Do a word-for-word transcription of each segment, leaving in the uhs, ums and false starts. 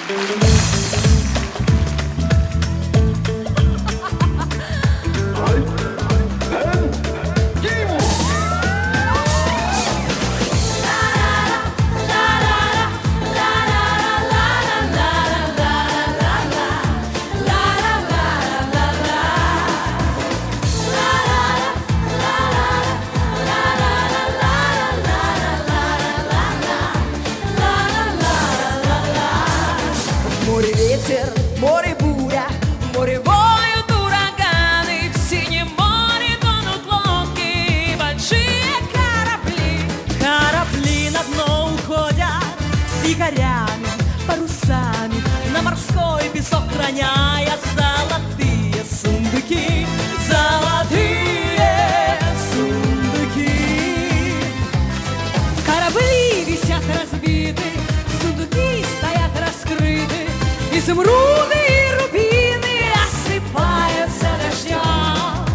Море ветер, море буря, море воют ураганы, в синем море тонут лодки, большие корабли. Корабли на дно уходят с якорями, парусами, на морской песок роняя золотые сундуки, золотые сундуки. Корабли висят разбиты, сундуки стоят раскрыты, изумруды и рубины осыпаются дождем.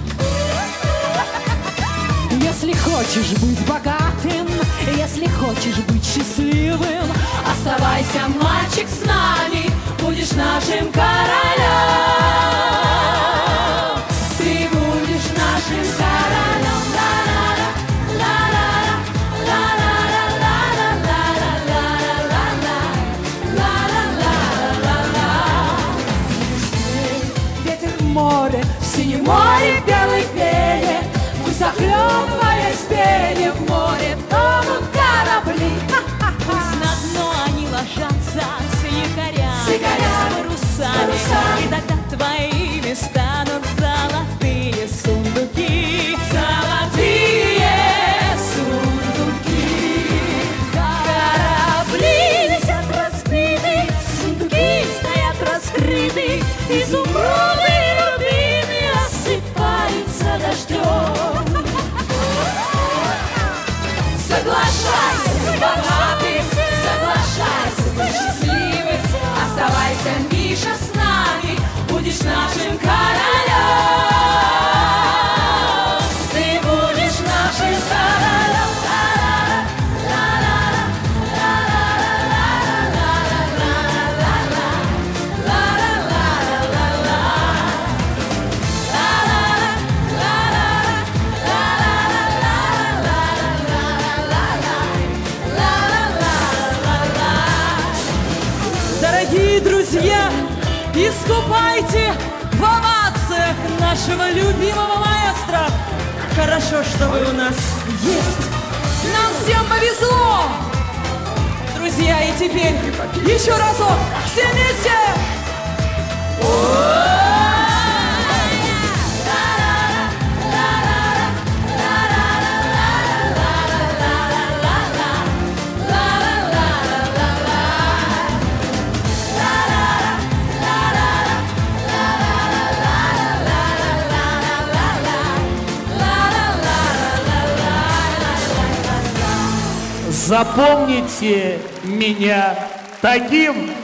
Если хочешь быть богатым, если хочешь быть счастливым, оставайся, мальчик, с нами, будешь нашим королем. Ты будешь нашим королем. Море, в синем море белой пене, пусть захлебываясь пене, в море тонут корабли. Пусть на дно они ложатся с якорями, с, якорями, с парусами, и тогда твоими станут золотые сундуки, золотые сундуки. Корабли висят разбиты, сундуки стоят раскрыты, изумруды дождем. Соглашайся с богатым, соглашайся быть счастливым, оставайся, Миша, с нами, будешь нашим королем. Ты будешь нашим королем. Дорогие друзья, искупайте в овациях нашего любимого маэстро. Хорошо, что вы у нас есть. Нам всем повезло. Друзья, и теперь еще разок все вместе. Запомните меня таким.